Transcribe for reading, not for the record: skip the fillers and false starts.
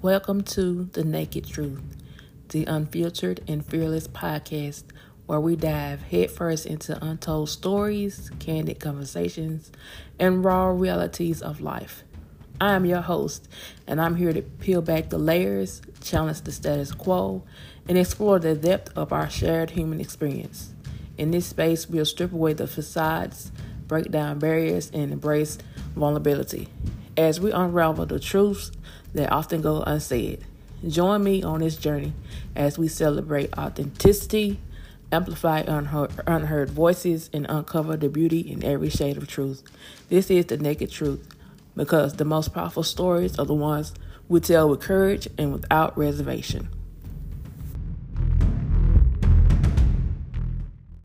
Welcome to The Naked Truth, the unfiltered and fearless podcast where we dive headfirst into untold stories, candid conversations, and raw realities of life. I am your host, and I'm here to peel back the layers, challenge the status quo, and explore the depth of our shared human experience. In this space, we'll strip away the facades, break down barriers, and embrace vulnerability as we unravel the truths that often go unsaid. Join me on this journey as we celebrate authenticity, amplify unheard voices, and uncover the beauty in every shade of truth. This is The Naked Truth, because the most powerful stories are the ones we tell with courage and without reservation.